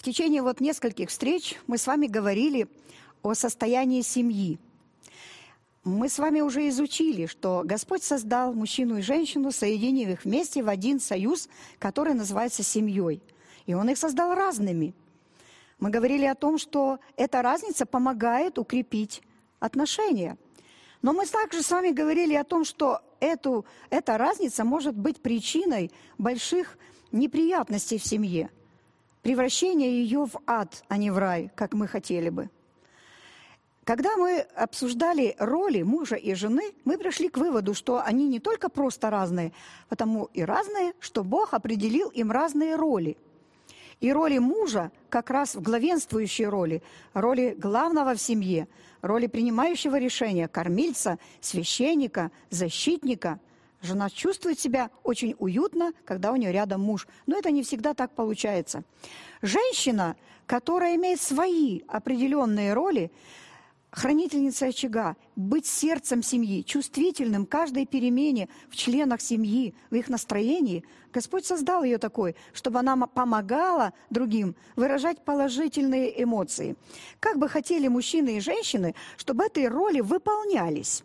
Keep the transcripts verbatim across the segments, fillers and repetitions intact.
течение вот нескольких встреч мы с вами говорили о состоянии семьи. Мы с вами уже изучили, что Господь создал мужчину и женщину, соединив их вместе в один союз, который называется семьей. И Он их создал разными. Мы говорили о том, что эта разница помогает укрепить отношения. Но мы также с вами говорили о том, что эту, эта разница может быть причиной больших неприятностей в семье, превращения ее в ад, а не в рай, как мы хотели бы. Когда мы обсуждали роли мужа и жены, мы пришли к выводу, что они не только просто разные, потому и разные, что Бог определил им разные роли. И роли мужа как раз в главенствующей роли, роли главного в семье, роли принимающего решения, кормильца, священника, защитника. Жена чувствует себя очень уютно, когда у нее рядом муж. Но это не всегда так получается. Женщина, которая имеет свои определенные роли, хранительница очага, быть сердцем семьи, чувствительным к каждой перемене в членах семьи, в их настроении. Господь создал ее такой, чтобы она помогала другим выражать положительные эмоции. Как бы хотели мужчины и женщины, чтобы эти роли выполнялись.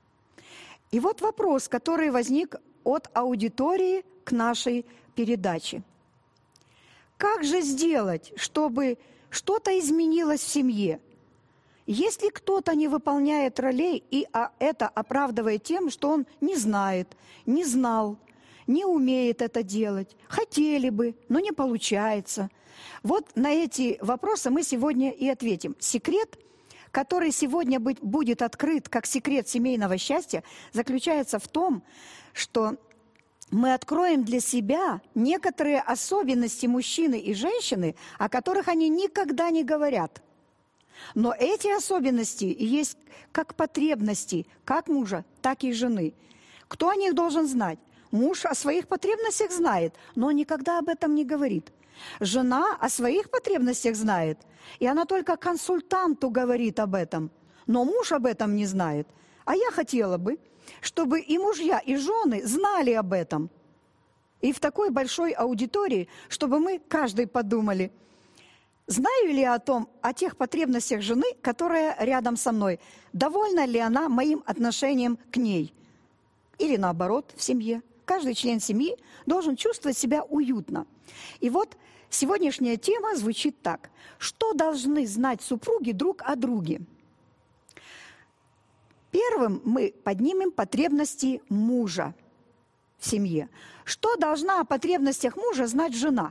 И вот вопрос, который возник от аудитории к нашей передаче. Как же сделать, чтобы что-то изменилось в семье? Если кто-то не выполняет ролей, и это оправдывает тем, что он не знает, не знал, не умеет это делать, хотели бы, но не получается. Вот на эти вопросы мы сегодня и ответим. Секрет, который сегодня будет открыт как секрет семейного счастья, заключается в том, что мы откроем для себя некоторые особенности мужчины и женщины, о которых они никогда не говорят. Но эти особенности есть как потребности, как мужа, так и жены. Кто о них должен знать? Муж о своих потребностях знает, но никогда об этом не говорит. Жена о своих потребностях знает, и она только консультанту говорит об этом. Но муж об этом не знает. А я хотела бы, чтобы и мужья, и жены знали об этом. И в такой большой аудитории, чтобы мы каждый подумали – знаю ли я о том, о тех потребностях жены, которая рядом со мной? Довольна ли она моим отношением к ней? Или наоборот, в семье. Каждый член семьи должен чувствовать себя уютно. И вот сегодняшняя тема звучит так. Что должны знать супруги друг о друге? Первым мы поднимем потребности мужа в семье. Что должна о потребностях мужа знать жена?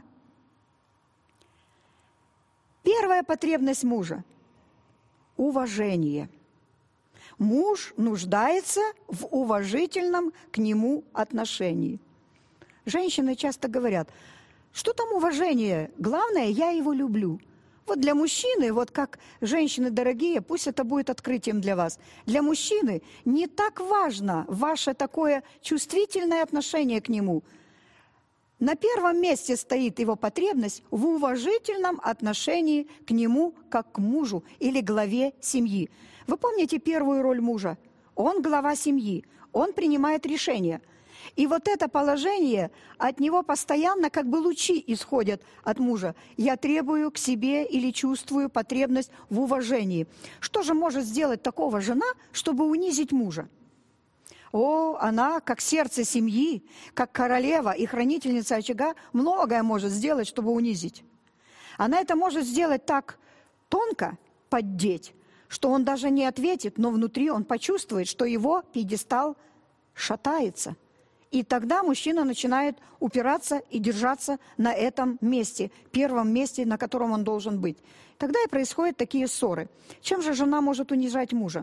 Первая потребность мужа – уважение. Муж нуждается в уважительном к нему отношении. Женщины часто говорят, что там уважение, главное, я его люблю. Вот для мужчины, вот как женщины дорогие, пусть это будет открытием для вас. Для мужчины не так важно ваше такое чувствительное отношение к нему. На первом месте стоит его потребность в уважительном отношении к нему, как к мужу или главе семьи. Вы помните первую роль мужа? Он глава семьи, он принимает решения. И вот это положение, от него постоянно как бы лучи исходят от мужа. Я требую к себе или чувствую потребность в уважении. Что же может сделать такого жена, чтобы унизить мужа? О, она, как сердце семьи, как королева и хранительница очага, многое может сделать, чтобы унизить. Она это может сделать так тонко, поддеть, что он даже не ответит, но внутри он почувствует, что его пьедестал шатается. И тогда мужчина начинает упираться и держаться на этом месте, первом месте, на котором он должен быть. Тогда и происходят такие ссоры. Чем же жена может унижать мужа?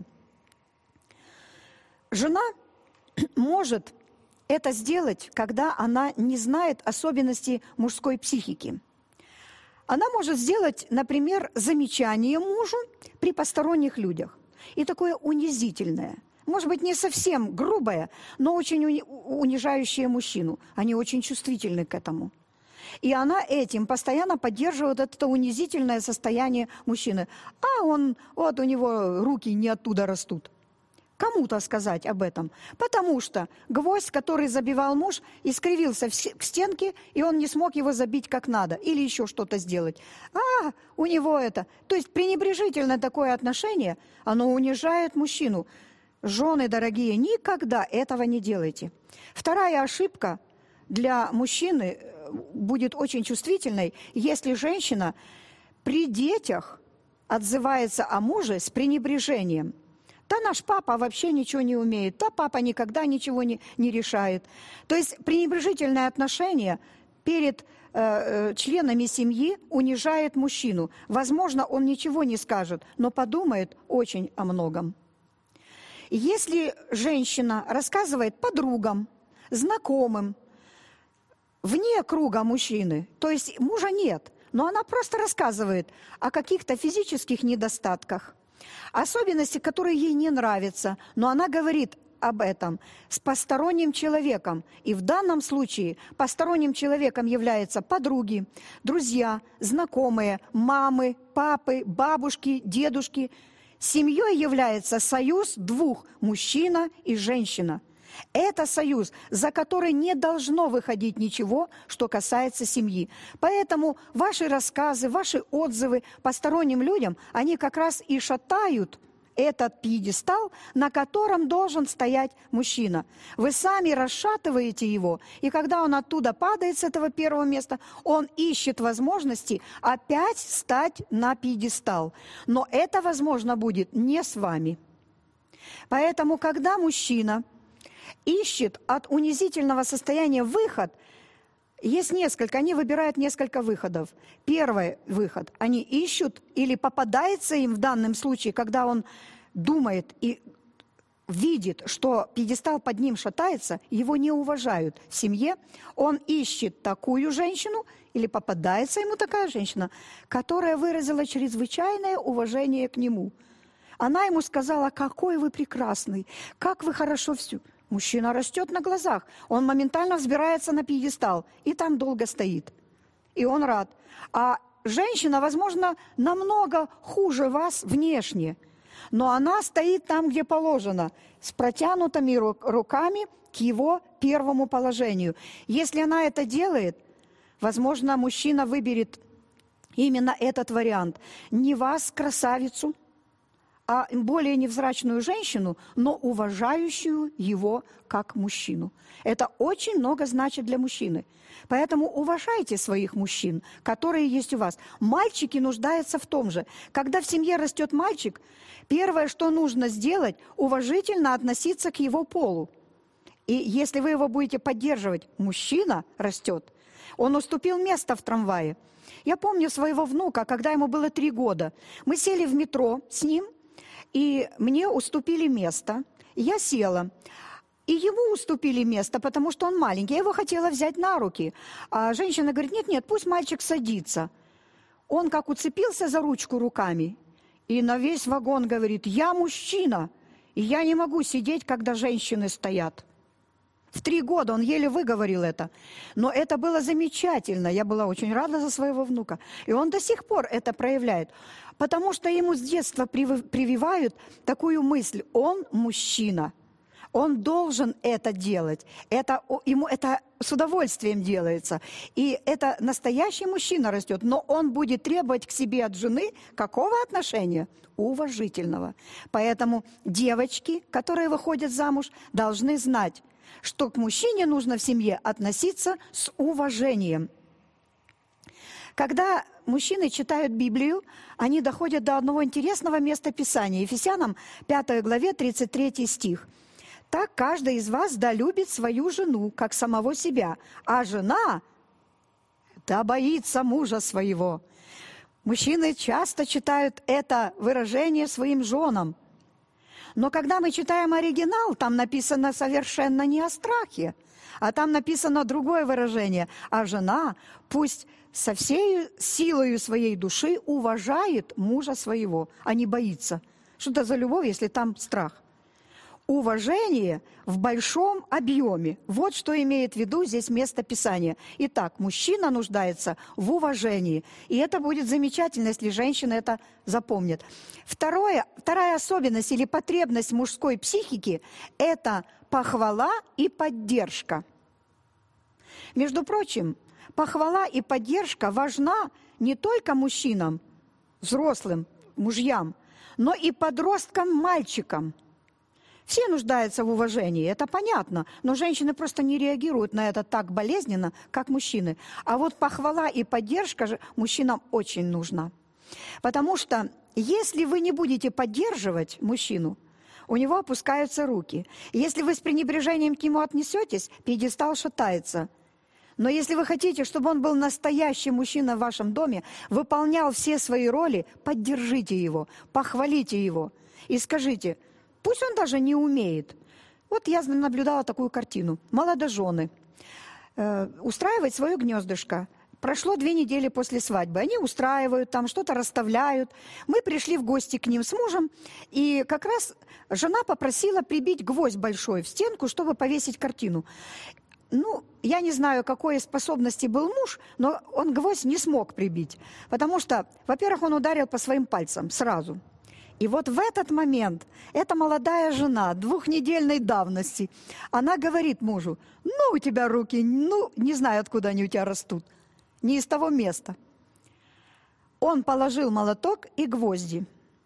Жена может это сделать, когда она не знает особенностей мужской психики. Она может сделать, например, замечание мужу при посторонних людях. И такое унизительное. Может быть, не совсем грубое, но очень уни- унижающее мужчину. Они очень чувствительны к этому. И она этим постоянно поддерживает это унизительное состояние мужчины. А он, вот у него руки не оттуда растут. кому-то сказать об этом. Потому что гвоздь, который забивал муж, искривился к стенке, и он не смог его забить как надо. Или еще что-то сделать. А, у него это. То есть пренебрежительное такое отношение, оно унижает мужчину. Жены, дорогие, никогда этого не делайте. Вторая ошибка для мужчины будет очень чувствительной, если женщина при детях отзывается о муже с пренебрежением. Да наш папа вообще ничего не умеет, да папа никогда ничего не, не решает. То есть пренебрежительное отношение перед э, членами семьи унижает мужчину. Возможно, он ничего не скажет, но подумает очень о многом. Если женщина рассказывает подругам, знакомым, вне круга мужчины, то есть мужа нет, но она просто рассказывает о каких-то физических недостатках, особенности, которые ей не нравятся, но она говорит об этом с посторонним человеком. И в данном случае посторонним человеком являются подруги, друзья, знакомые, мамы, папы, бабушки, дедушки. Семьей является союз двух – мужчина и женщина. Это союз, за который не должно выходить ничего, что касается семьи. Поэтому ваши рассказы, ваши отзывы посторонним людям, они как раз и шатают этот пьедестал, на котором должен стоять мужчина. Вы сами расшатываете его, и когда он оттуда падает с этого первого места, он ищет возможности опять стать на пьедестал. Но это возможно будет не с вами. Поэтому, когда мужчина ищет от унизительного состояния выход, есть несколько, они выбирают несколько выходов. Первый выход, они ищут или попадается им в данном случае, когда он думает и видит, что пьедестал под ним шатается, его не уважают в семье, он ищет такую женщину или попадается ему такая женщина, которая выразила чрезвычайное уважение к нему. Она ему сказала: какой вы прекрасный, как вы хорошо все. Мужчина растет на глазах, он моментально взбирается на пьедестал и там долго стоит. И он рад. А женщина, возможно, намного хуже вас внешне, но она стоит там, где положено, с протянутыми руками к его первому положению. Если она это делает, возможно, мужчина выберет именно этот вариант. Не вас, красавицу, а более невзрачную женщину, но уважающую его как мужчину. Это очень много значит для мужчины. Поэтому уважайте своих мужчин, которые есть у вас. Мальчики нуждаются в том же. Когда в семье растет мальчик, первое, что нужно сделать, уважительно относиться к его полу. И если вы его будете поддерживать, мужчина растет. Он уступил место в трамвае. Я помню своего внука, когда ему было три года. Мы сели в метро с ним, и мне уступили место, я села. И ему уступили место, потому что он маленький. Я его хотела взять на руки. А женщина говорит: нет-нет, пусть мальчик садится. Он как уцепился за ручку руками. И на весь вагон говорит: я мужчина, и я не могу сидеть, когда женщины стоят. В три года он еле выговорил это. Но это было замечательно. Я была очень рада за своего внука. И он до сих пор это проявляет. Потому что ему с детства прививают такую мысль: он мужчина. Он должен это делать. Это, ему это с удовольствием делается. И это настоящий мужчина растет. Но он будет требовать к себе от жены какого отношения? Уважительного. Поэтому девочки, которые выходят замуж, должны знать, что к мужчине нужно в семье относиться с уважением. Когда мужчины читают Библию, они доходят до одного интересного места Писания. Ефесянам пятой главе тридцать третий стих. «Так каждый из вас да любит свою жену, как самого себя, а жена да боится мужа своего». Мужчины часто читают это выражение своим женам. Но когда мы читаем оригинал, там написано совершенно не о страхе, а там написано другое выражение. А жена пусть со всей силою своей души уважает мужа своего, а не боится. Что это за любовь, если там страх? уважение в большом объеме. Вот что имеет в виду здесь место Писания. Итак, мужчина нуждается в уважении. И это будет замечательно, если женщина это запомнит. Второе, вторая особенность или потребность мужской психики – это похвала и поддержка. Между прочим, похвала и поддержка важна не только мужчинам, взрослым мужьям, но и подросткам-мальчикам. Все нуждаются в уважении, это понятно, но женщины просто не реагируют на это так болезненно, как мужчины. А вот похвала и поддержка же мужчинам очень нужна. Потому что если вы не будете поддерживать мужчину, у него опускаются руки. Если вы с пренебрежением к нему отнесетесь, пьедестал шатается. Но если вы хотите, чтобы он был настоящий мужчина в вашем доме, выполнял все свои роли, поддержите его, похвалите его и скажите: пусть он даже не умеет. Вот я наблюдала такую картину. Молодожены э, устраивают свое гнездышко. Прошло две недели после свадьбы. Они устраивают там, что-то расставляют. Мы пришли в гости к ним с мужем, и как раз жена попросила прибить гвоздь большой в стенку, чтобы повесить картину. Ну, я не знаю, какой способности был муж, но он гвоздь не смог прибить. Потому что, во-первых, он ударил по своим пальцам сразу. И вот в этот момент эта молодая жена двухнедельной давности, она говорит мужу: ну, у тебя руки, ну, не знаю, откуда они у тебя растут, не из того места. Он положил молоток и гвозди.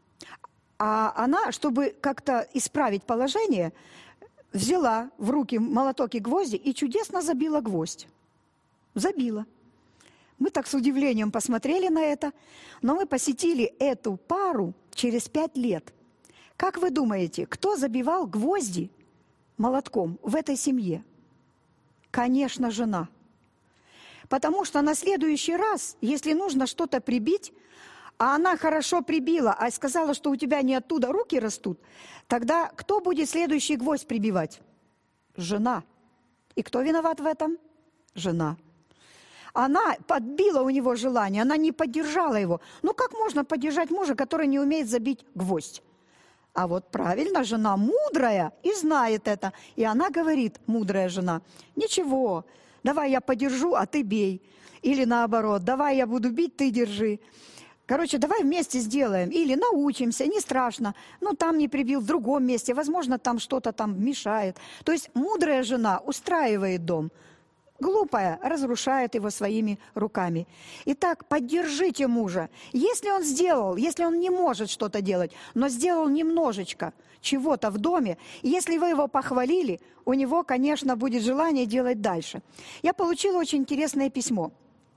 А она, чтобы как-то исправить положение, взяла в руки молоток и гвозди и чудесно забила гвоздь. Забила. Мы так с удивлением посмотрели на это, но мы посетили эту пару через пять лет. Как вы думаете, кто забивал гвозди молотком в этой семье? Конечно, жена. Потому что на следующий раз, если нужно что-то прибить, а она хорошо прибила, а сказала, что у тебя не оттуда руки растут, тогда кто будет следующий гвоздь прибивать? Жена. И кто виноват в этом? Жена. Она подбила у него желание, она не поддержала его. Ну как можно поддержать мужа, который не умеет забить гвоздь? А вот правильно, жена мудрая и знает это. И она говорит, мудрая жена: ничего, давай я подержу, а ты бей. Или наоборот, давай я буду бить, ты держи. Короче, давай вместе сделаем. Или научимся, не страшно. Ну, там не прибил, в другом месте. Возможно, там что-то там мешает. То есть мудрая жена устраивает дом. Глупая разрушает его своими руками. Итак, поддержите мужа. Если он сделал, если он не может что-то делать, но сделал немножечко чего-то в доме, если вы его похвалили, у него, конечно, будет желание делать дальше. Я получила очень интересное письмо.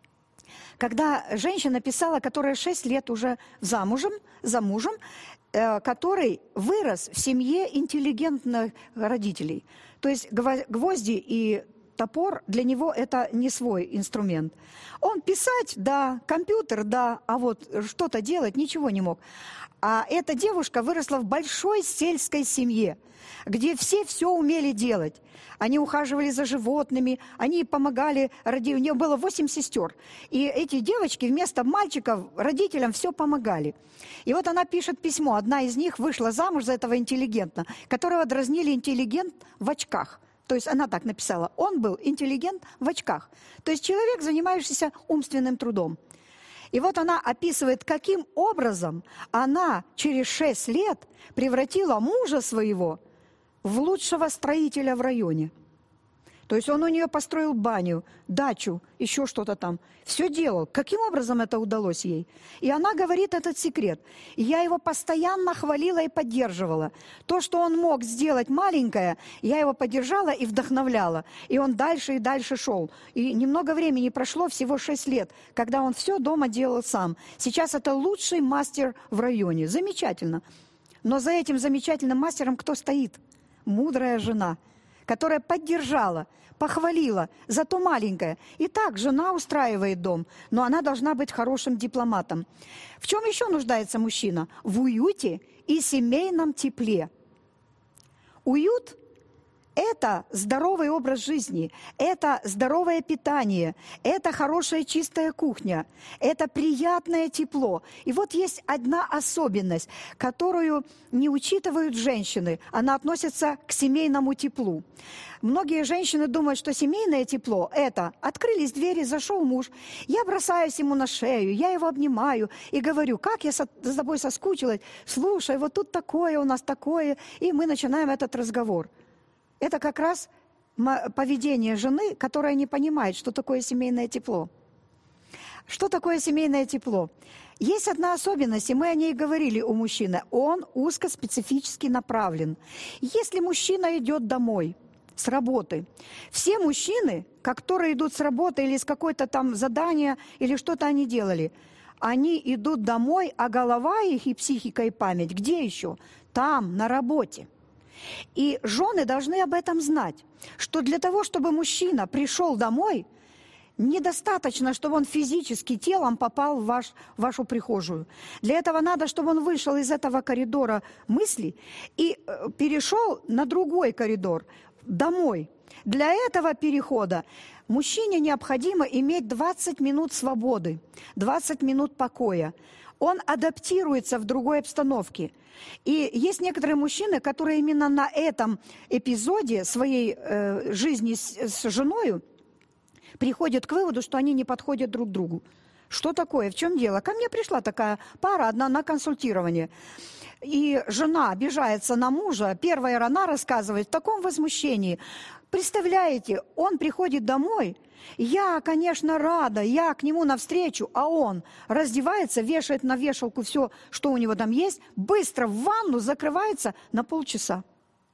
Когда женщина писала, которая шесть лет уже замужем, за мужем, э, который вырос в семье интеллигентных родителей. То есть гвозди и топор для него это не свой инструмент. Он писать, да, компьютер, да, а вот что-то делать ничего не мог. А эта девушка выросла в большой сельской семье, где все все умели делать. Они ухаживали за животными, они помогали, роди... у нее было восемь сестер. И эти девочки вместо мальчиков родителям все помогали. И вот она пишет письмо, одна из них вышла замуж за этого интеллигента, которого дразнили интеллигент в очках. То есть она так написала, он был интеллигент в очках. То есть человек, занимающийся умственным трудом. И вот она описывает, каким образом она через шесть лет превратила мужа своего в лучшего строителя в районе. То есть он у нее построил баню, дачу, еще что-то там. Все делал. Каким образом это удалось ей? И она говорит этот секрет. Я его постоянно хвалила и поддерживала. То, что он мог сделать маленькое, я его поддержала и вдохновляла. И он дальше и дальше шел. И немного времени прошло, всего шесть лет, когда он все дома делал сам. Сейчас это лучший мастер в районе. Замечательно. Но за этим замечательным мастером кто стоит? Мудрая жена, которая поддержала, похвалила, зато маленькая. Итак, жена устраивает дом, но она должна быть хорошим дипломатом. В чем еще нуждается мужчина? В уюте и семейном тепле. Уют Это здоровый образ жизни, это здоровое питание, это хорошая чистая кухня, это приятное тепло. И вот есть одна особенность, которую не учитывают женщины. Она относится к семейному теплу. Многие женщины думают, что семейное тепло – это открылись двери, зашел муж, я бросаюсь ему на шею, я его обнимаю и говорю, как я за тобой соскучилась, слушай, вот тут такое у нас такое, и мы начинаем этот разговор. Это как раз поведение жены, которая не понимает, что такое семейное тепло. Что такое семейное тепло? Есть одна особенность, и мы о ней говорили у мужчины. Он узкоспецифически направлен. Если мужчина идет домой с работы, все мужчины, которые идут с работы или с какой-то там задания, или что-то они делали, они идут домой, а голова их и психика, и память где еще? Там, на работе. И жены должны об этом знать, что для того, чтобы мужчина пришел домой, недостаточно, чтобы он физически телом попал в, ваш, в вашу прихожую. Для этого надо, чтобы он вышел из этого коридора мыслей и перешел на другой коридор, домой. Для этого перехода мужчине необходимо иметь двадцать минут свободы, двадцать минут покоя. Он адаптируется в другой обстановке. И есть некоторые мужчины, которые именно на этом эпизоде своей э, жизни с, с женой приходят к выводу, что они не подходят друг другу. Что такое? В чем дело? Ко мне пришла такая пара, одна на консультирование. И жена обижается на мужа. Первая рана рассказывает в таком возмущении. Представляете, он приходит домой, я, конечно, рада, я к нему навстречу, а он раздевается, вешает на вешалку все, что у него там есть, быстро в ванну закрывается на полчаса.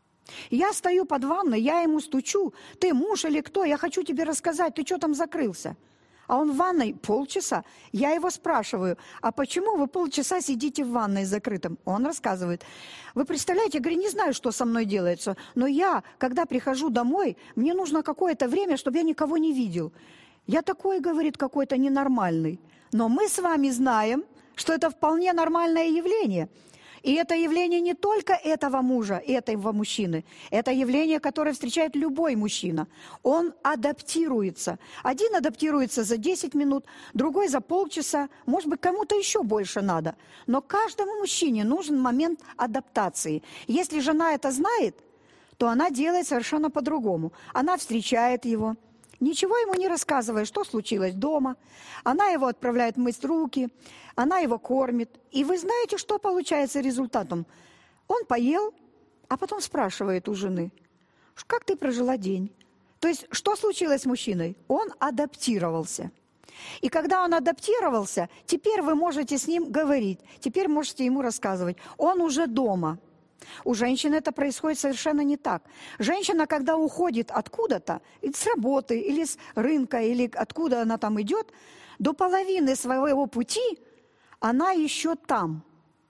Я стою под ванной, я ему стучу, ты муж или кто, я хочу тебе рассказать, ты что там закрылся? А он в ванной полчаса. Я его спрашиваю, а почему вы полчаса сидите в ванной закрытом? Он рассказывает. Вы представляете, я говорю, не знаю, что со мной делается, но я, когда прихожу домой, мне нужно какое-то время, чтобы я никого не видел. Я такой, говорит, какой-то ненормальный. Но мы с вами знаем, что это вполне нормальное явление. И это явление не только этого мужа, этого мужчины. Это явление, которое встречает любой мужчина. Он адаптируется. Один адаптируется за десять минут, другой за полчаса. Может быть, кому-то еще больше надо. Но каждому мужчине нужен момент адаптации. Если жена это знает, то она делает совершенно по-другому. Она встречает его. Ничего ему не рассказывая, что случилось дома. Она его отправляет мыть руки, она его кормит. И вы знаете, что получается результатом? Он поел, а потом спрашивает у жены, как ты прожила день? То есть, что случилось с мужчиной? Он адаптировался. И когда он адаптировался, теперь вы можете с ним говорить, теперь можете ему рассказывать. Он уже дома. У женщины это происходит совершенно не так. Женщина, когда уходит откуда-то, с работы, или с рынка, или откуда она там идет, до половины своего пути она еще там.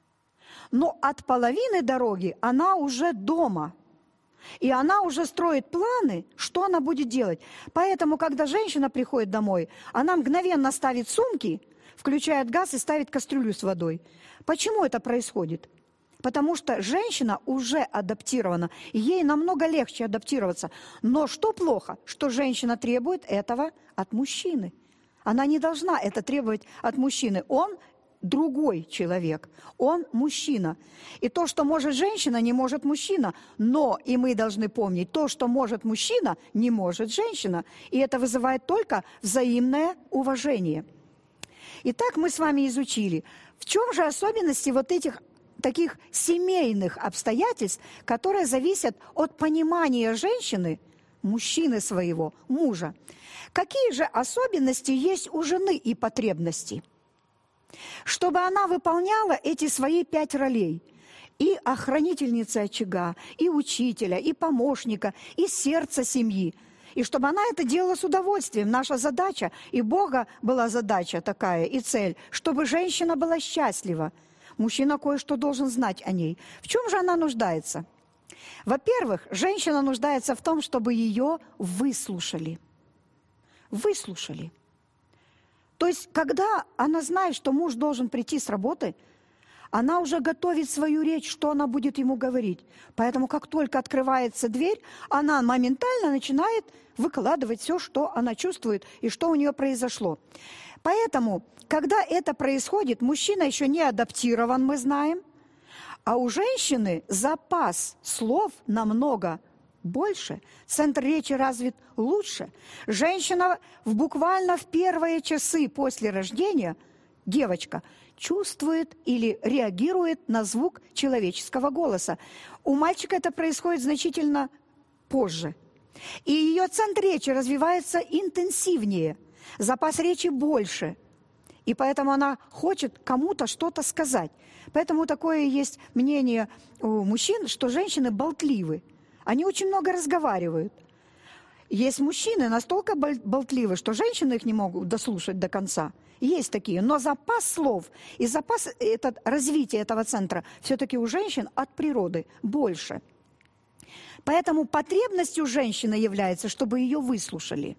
Но от половины дороги она уже дома. И она уже строит планы, что она будет делать. Поэтому, когда женщина приходит домой, она мгновенно ставит сумки, включает газ и ставит кастрюлю с водой. Почему это происходит? Потому что женщина уже адаптирована, и ей намного легче адаптироваться. Но что плохо? Что женщина требует этого от мужчины. Она не должна это требовать от мужчины. Он другой человек, он мужчина. И то, что может женщина, не может мужчина. Но, и мы должны помнить, то, что может мужчина, не может женщина. И это вызывает только взаимное уважение. Итак, мы с вами изучили, в чем же особенности вот этих таких семейных обстоятельств, которые зависят от понимания женщины, мужчины своего, мужа. Какие же особенности есть у жены и потребности? Чтобы она выполняла эти свои пять ролей. И охранительницы очага, и учителя, и помощника, и сердца семьи. И чтобы она это делала с удовольствием. Наша задача, и Бога была задача такая, и цель, чтобы женщина была счастлива. Мужчина кое-что должен знать о ней. В чем же она нуждается? Во-первых, женщина нуждается в том, чтобы ее выслушали. Выслушали. То есть, когда она знает, что муж должен прийти с работы, она уже готовит свою речь, что она будет ему говорить. Поэтому, как только открывается дверь, она моментально начинает выкладывать все, что она чувствует и что у нее произошло. Поэтому, когда это происходит, мужчина еще не адаптирован, мы знаем, а у женщины запас слов намного больше, центр речи развит лучше. Женщина в, буквально в первые часы после рождения, девочка, чувствует или реагирует на звук человеческого голоса. У мальчика это происходит значительно позже. И ее центр речи развивается интенсивнее, запас речи больше. И поэтому она хочет кому-то что-то сказать. Поэтому такое есть мнение у мужчин, что женщины болтливы. Они очень много разговаривают. Есть мужчины настолько болтливы, что женщины их не могут дослушать до конца. Есть такие. Но запас слов и запас этот, развития этого центра все-таки у женщин от природы больше. Поэтому потребностью женщины является, чтобы ее выслушали.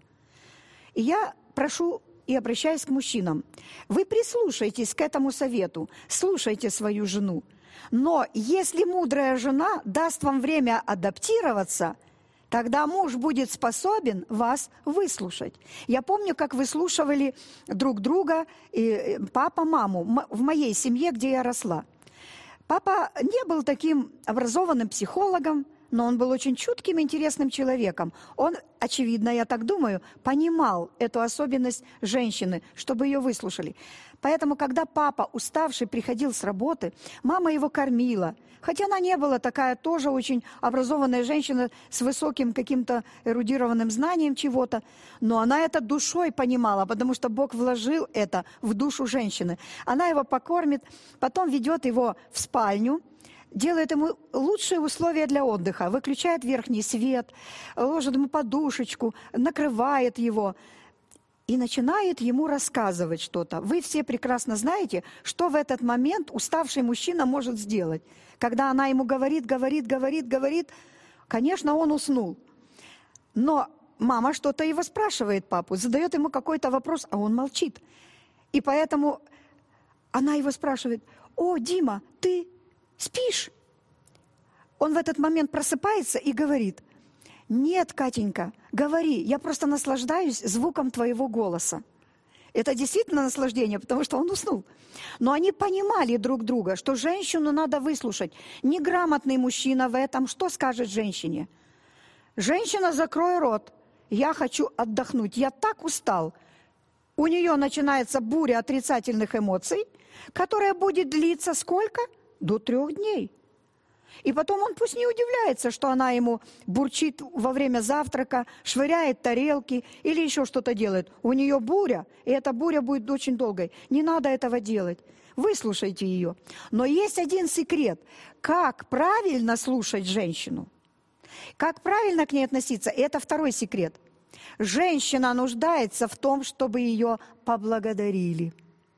И я прошу и обращаюсь к мужчинам. Вы прислушайтесь к этому совету, слушайте свою жену. Но если мудрая жена даст вам время адаптироваться, тогда муж будет способен вас выслушать. Я помню, как выслушивали друг друга и папа маму в моей семье, где я росла. Папа не был таким образованным психологом, но он был очень чутким, интересным человеком. Он, очевидно, я так думаю, понимал эту особенность женщины, чтобы ее выслушали. Поэтому, когда папа, уставший, приходил с работы, мама его кормила. Хотя она не была такая тоже очень образованная женщина с высоким каким-то эрудированным знанием чего-то, но она это душой понимала, потому что Бог вложил это в душу женщины. Она его покормит, потом ведет его в спальню, делает ему лучшие условия для отдыха, выключает верхний свет, ложит ему подушечку, накрывает его и начинает ему рассказывать что-то. Вы все прекрасно знаете, что в этот момент уставший мужчина может сделать. Когда она ему говорит, говорит, говорит, говорит, конечно, он уснул. Но мама что-то его спрашивает, папу, задает ему какой-то вопрос, а он молчит. И поэтому она его спрашивает: «О, Дима, ты спишь?» Он в этот момент просыпается и говорит: «Нет, Катенька, говори, я просто наслаждаюсь звуком твоего голоса». Это действительно наслаждение, потому что он уснул. Но они понимали друг друга, что женщину надо выслушать. Неграмотный мужчина в этом что скажет женщине? «Женщина, закрой рот, я хочу отдохнуть, я так устал». У нее начинается буря отрицательных эмоций, которая будет длиться сколько? До трех дней. И потом он пусть не удивляется, что она ему бурчит во время завтрака, швыряет тарелки или еще что-то делает. У нее буря, и эта буря будет очень долгой. Не надо этого делать. Выслушайте ее. Но есть один секрет. Как правильно слушать женщину? Как правильно к ней относиться? И это второй секрет. Женщина нуждается в том, чтобы ее поблагодарили.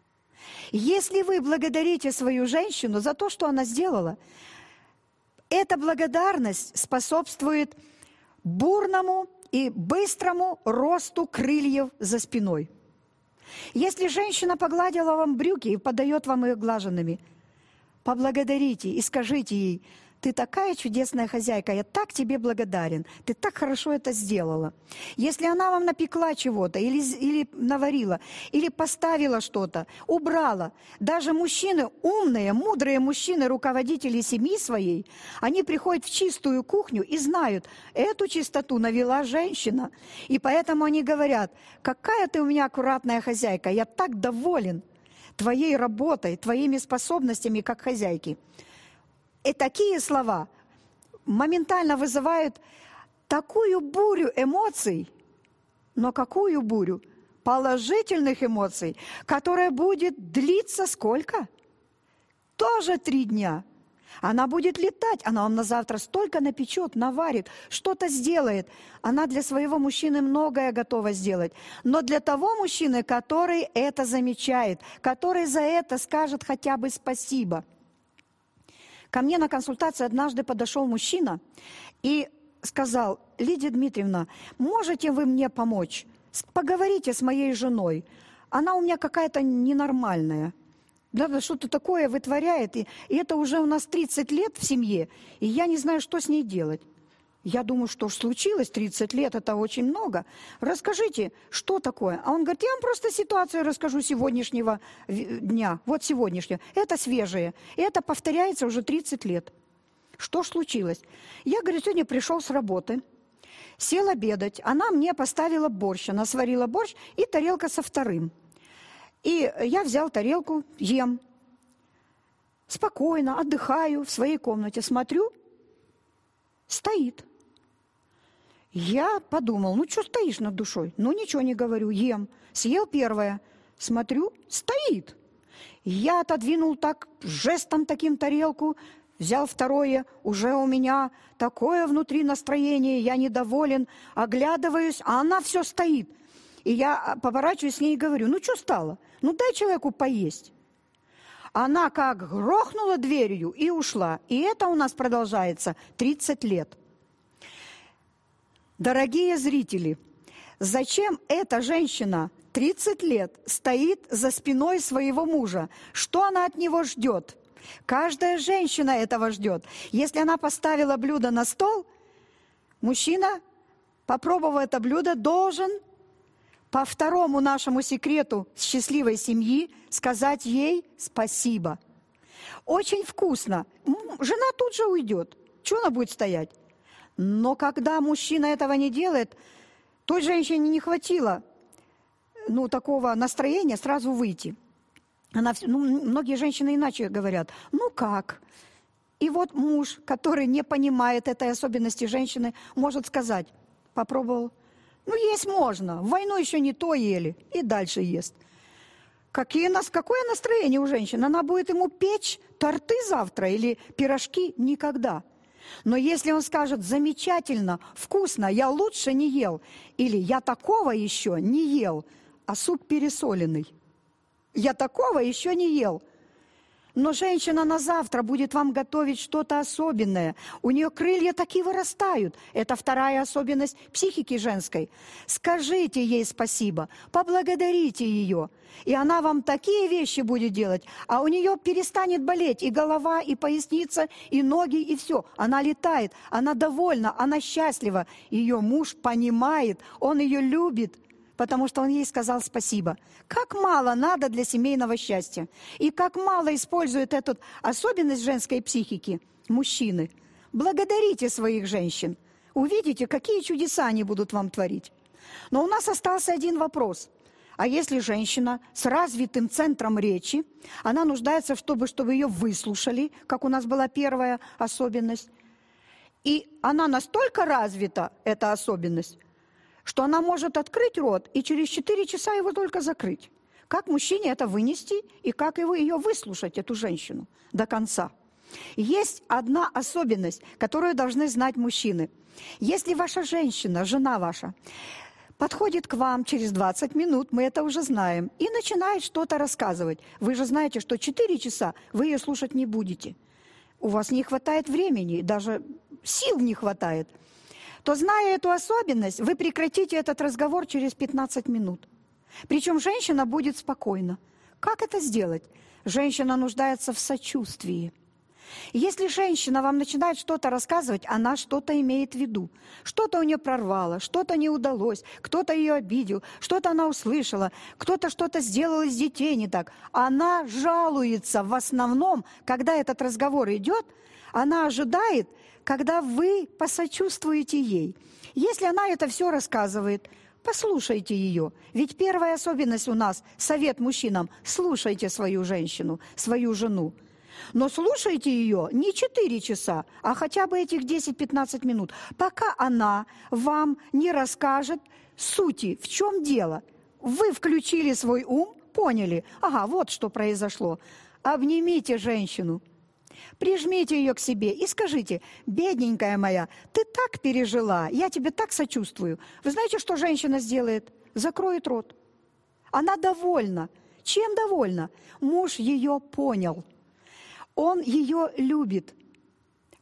Если вы благодарите свою женщину за то, что она сделала, эта благодарность способствует бурному и быстрому росту крыльев за спиной. Если женщина погладила вам брюки и подает вам их глаженными, поблагодарите и скажите ей: «Ты такая чудесная хозяйка, я так тебе благодарен, ты так хорошо это сделала». Если она вам напекла чего-то, или, или наварила, или поставила что-то, убрала, даже мужчины, умные, мудрые мужчины, руководители семьи своей, они приходят в чистую кухню и знают, эту чистоту навела женщина. И поэтому они говорят: «Какая ты у меня аккуратная хозяйка, я так доволен твоей работой, твоими способностями как хозяйки». И такие слова моментально вызывают такую бурю эмоций, но какую бурю? Положительных эмоций, которая будет длиться сколько? Тоже три дня. Она будет летать, она вам на завтра столько напечет, наварит, что-то сделает. Она для своего мужчины многое готова сделать. Но для того мужчины, который это замечает, который за это скажет хотя бы спасибо. Ко мне на консультацию однажды подошел мужчина и сказал: «Лидия Дмитриевна, можете вы мне помочь? Поговорите с моей женой. Она у меня какая-то ненормальная». да, что-то такое вытворяет. И, и это уже у нас тридцать лет в семье, и я не знаю, что с ней делать. Я думаю, что ж случилось, тридцать лет, это очень много. Расскажите, что такое? А он говорит, я вам просто ситуацию расскажу сегодняшнего дня, вот сегодняшнего. Это свежее, и это повторяется уже тридцать лет. Что ж случилось? Я, говорю, сегодня пришел с работы, сел обедать, она мне поставила борщ, она сварила борщ и тарелка со вторым. И я взял тарелку, ем, спокойно, отдыхаю в своей комнате, смотрю, стоит. Я подумал, ну что стоишь над душой? Ну ничего не говорю, ем. Съел первое, смотрю, стоит. Я отодвинул так жестом таким тарелку, взял второе, уже у меня такое внутри настроение, я недоволен, оглядываюсь, а она все стоит. И я поворачиваюсь с ней и говорю, ну что стало? Ну дай человеку поесть. Она как грохнула дверью и ушла. И это у нас продолжается тридцать лет. Дорогие зрители, зачем эта женщина тридцать лет стоит за спиной своего мужа? Что она от него ждет? Каждая женщина этого ждет. Если она поставила блюдо на стол, мужчина, попробовав это блюдо, должен по второму нашему секрету счастливой семьи сказать ей спасибо. Очень вкусно. Жена тут же уйдет. Чего она будет стоять? Но когда мужчина этого не делает, той женщине не хватило ну, такого настроения сразу выйти. Она, ну, многие женщины иначе говорят. Ну как? И вот муж, который не понимает этой особенности женщины, может сказать, попробовал, ну есть можно, в войну еще не то ели, и дальше ест. Какие нас, какое настроение у женщины? Она будет ему печь торты завтра или пирожки? Никогда. Но если он скажет, замечательно, вкусно, я лучше не ел, или я такого еще не ел, а суп пересоленный, я такого еще не ел. Но женщина на завтра будет вам готовить что-то особенное. У нее крылья такие вырастают. Это вторая особенность психики женской. Скажите ей спасибо, поблагодарите ее. И она вам такие вещи будет делать, а у нее перестанет болеть и голова, и поясница, и ноги, и все. Она летает, она довольна, она счастлива. Ее муж понимает, он ее любит, потому что он ей сказал спасибо. Как мало надо для семейного счастья. И как мало используют эту особенность женской психики мужчины. Благодарите своих женщин. Увидите, какие чудеса они будут вам творить. Но у нас остался один вопрос. А если женщина с развитым центром речи, она нуждается, чтобы, чтобы ее выслушали, как у нас была первая особенность, и она настолько развита, эта особенность, что она может открыть рот и через четыре часа его только закрыть. Как мужчине это вынести и как его, ее выслушать, эту женщину, до конца? Есть одна особенность, которую должны знать мужчины. Если ваша женщина, жена ваша, подходит к вам через двадцать минут, мы это уже знаем, и начинает что-то рассказывать, вы же знаете, что четыре часа вы ее слушать не будете. У вас не хватает времени, даже сил не хватает. То, зная эту особенность, вы прекратите этот разговор через пятнадцать минут. Причем женщина будет спокойна. Как это сделать? Женщина нуждается в сочувствии. Если женщина вам начинает что-то рассказывать, она что-то имеет в виду. Что-то у нее прорвало, что-то не удалось, кто-то ее обидел, что-то она услышала, кто-то что-то сделал из детей не так. Она жалуется в основном, когда этот разговор идет, она ожидает, когда вы посочувствуете ей. Если она это все рассказывает, послушайте ее. Ведь первая особенность у нас, совет мужчинам, слушайте свою женщину, свою жену. Но слушайте ее не четыре часа, а хотя бы этих десять-пятнадцать минут, пока она вам не расскажет сути, в чем дело. Вы включили свой ум, поняли, ага, вот что произошло. Обнимите женщину. Прижмите ее к себе и скажите, бедненькая моя, ты так пережила, я тебе так сочувствую. Вы знаете, что женщина сделает? Закроет рот. Она довольна. Чем довольна? Муж ее понял. Он ее любит.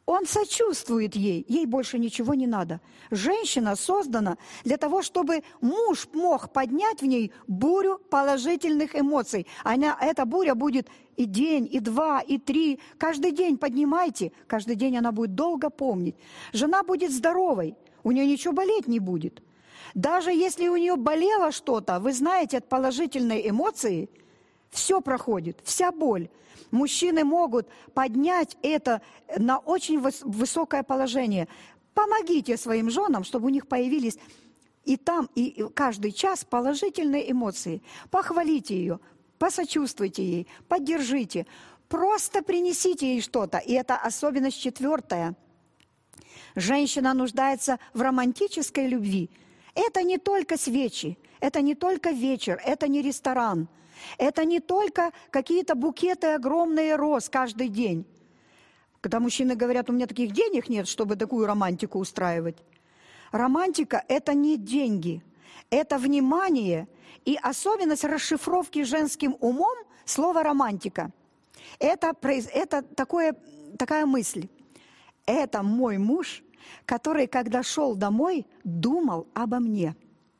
Он сочувствует ей, ей больше ничего не надо. Женщина создана для того, чтобы муж мог поднять в ней бурю положительных эмоций. Она, эта буря будет и день, и два, и три. Каждый день поднимайте, каждый день она будет долго помнить. Жена будет здоровой, у нее ничего болеть не будет. Даже если у нее болело что-то, вы знаете, от положительной эмоции все проходит, вся боль. Мужчины могут поднять это на очень высокое положение. Помогите своим женам, чтобы у них появились и там, и каждый час положительные эмоции. Похвалите ее, посочувствуйте ей, поддержите. Просто принесите ей что-то. И это особенность четвертая. Женщина нуждается в романтической любви. Это не только свечи, это не только вечер, это не ресторан. Это не только какие-то букеты огромные роз каждый день. Когда мужчины говорят, у меня таких денег нет, чтобы такую романтику устраивать. Романтика – это не деньги, это внимание и особенность расшифровки женским умом слова «романтика». Это, это такое, такая мысль. Это мой муж, который, когда шел домой, думал обо мне.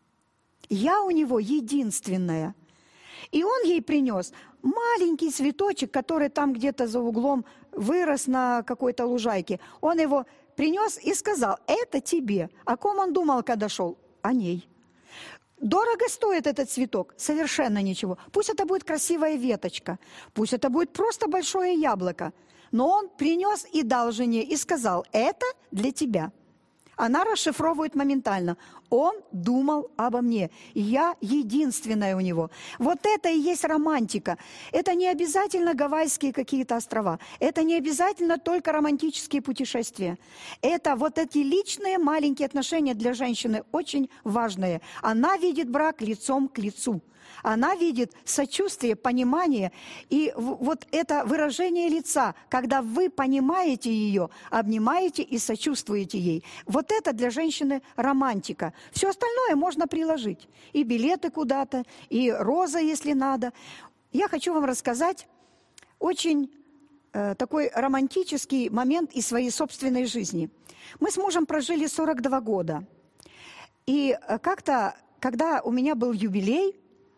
Я у него единственная. И он ей принес маленький цветочек, который там где-то за углом вырос на какой-то лужайке. Он его принес и сказал, это тебе. О ком он думал, когда шел? О ней. Дорого стоит этот цветок? Совершенно ничего. Пусть это будет красивая веточка, пусть это будет просто большое яблоко. Но он принес и дал жене, и сказал, это для тебя. Она расшифровывает моментально. Он думал обо мне. Я единственная у него. Вот это и есть романтика. Это не обязательно Гавайские какие-то острова. Это не обязательно только романтические путешествия. Это вот эти личные маленькие отношения для женщины очень важные. Она видит брак лицом к лицу. Она видит сочувствие, понимание. И вот это выражение лица, когда вы понимаете ее, обнимаете и сочувствуете ей. Вот это для женщины романтика. Все остальное можно приложить. И билеты куда-то, и роза, если надо. Я хочу вам рассказать очень э, такой романтический момент из своей собственной жизни. Мы с мужем прожили сорок два года. И как-то, когда у меня был юбилей,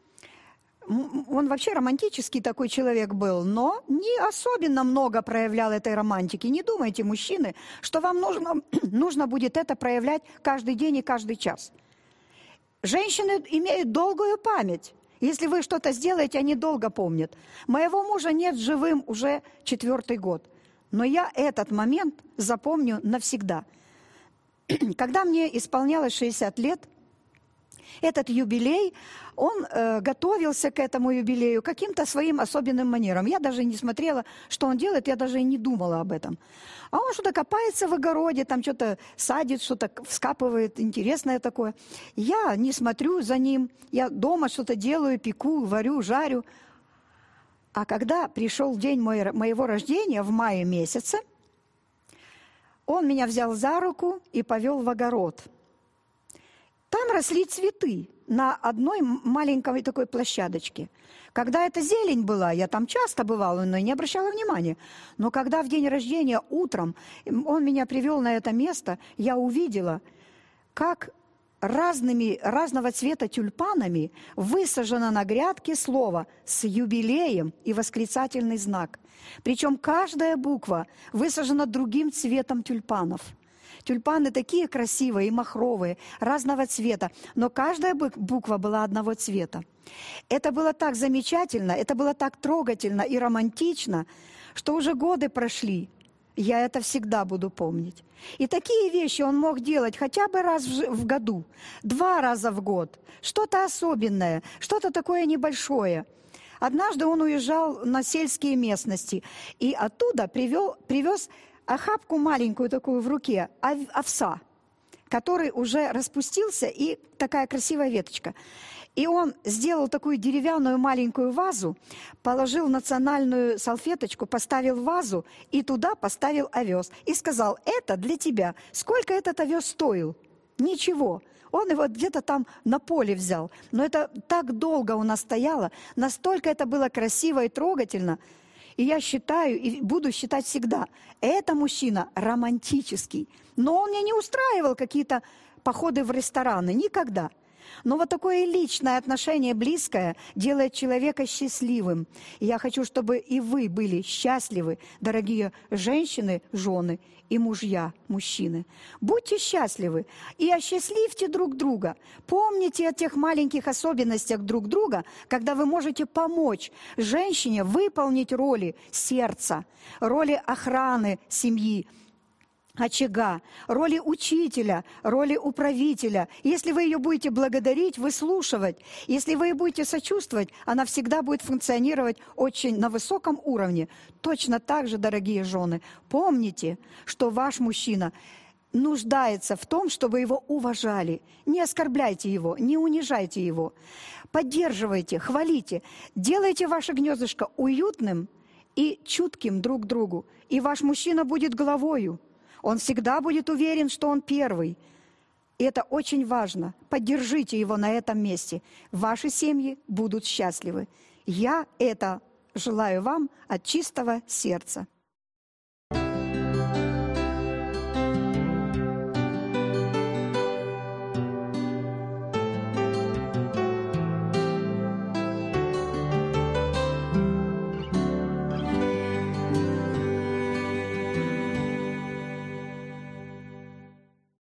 он вообще романтический такой человек был, но не особенно много проявлял этой романтики. Не думайте, мужчины, что вам нужно, нужно будет это проявлять каждый день и каждый час. Женщины имеют долгую память. Если вы что-то сделаете, они долго помнят. Моего мужа нет живым уже четвертый год. Но я этот момент запомню навсегда. Когда мне исполнялось шестьдесят лет, этот юбилей, он э, готовился к этому юбилею каким-то своим особенным манером. Я даже не смотрела, что он делает, я даже и не думала об этом. А он что-то копается в огороде, там что-то садит, что-то вскапывает, интересное такое. Я не смотрю за ним, я дома что-то делаю, пеку, варю, жарю. А когда пришел день мой, моего рождения, в мае месяце, он меня взял за руку и повел в огород. Там росли цветы на одной маленькой такой площадочке. Когда эта зелень была, я там часто бывала, но не обращала внимания. Но когда в день рождения утром он меня привел на это место, я увидела, как разными, разного цвета тюльпанами высажено на грядке слово «с юбилеем» и восклицательный знак. Причем каждая буква высажена другим цветом тюльпанов. Тюльпаны такие красивые и махровые, разного цвета, но каждая буква была одного цвета. Это было так замечательно, это было так трогательно и романтично, что уже годы прошли. Я это всегда буду помнить. И такие вещи он мог делать хотя бы раз в году, два раза в год. Что-то особенное, что-то такое небольшое. Однажды он уезжал на сельские местности и оттуда привел, привез охапку маленькую такую в руке, овса, который уже распустился, и такая красивая веточка. И он сделал такую деревянную маленькую вазу, положил национальную салфеточку, поставил вазу и туда поставил овес. И сказал, это для тебя. Сколько этот овес стоил? Ничего. Он его где-то там на поле взял. Но это так долго у нас стояло, настолько это было красиво и трогательно. И я считаю, и буду считать всегда, это мужчина романтический. Но он мне не устраивал какие-то походы в рестораны, никогда. Но вот такое личное отношение, близкое, делает человека счастливым. И я хочу, чтобы и вы были счастливы, дорогие женщины, жены и мужья, мужчины. Будьте счастливы и осчастливьте друг друга. Помните о тех маленьких особенностях друг друга, когда вы можете помочь женщине выполнить роли сердца, роли охраны семьи, очага, роли учителя, роли управителя. Если вы ее будете благодарить, выслушивать, если вы ей будете сочувствовать, она всегда будет функционировать очень на высоком уровне. Точно так же, дорогие жены, помните, что ваш мужчина нуждается в том, чтобы его уважали. Не оскорбляйте его, не унижайте его. Поддерживайте, хвалите, делайте ваше гнездышко уютным и чутким друг к другу. И ваш мужчина будет главою. Он всегда будет уверен, что он первый. И это очень важно. Поддержите его на этом месте. Ваши семьи будут счастливы. Я это желаю вам от чистого сердца.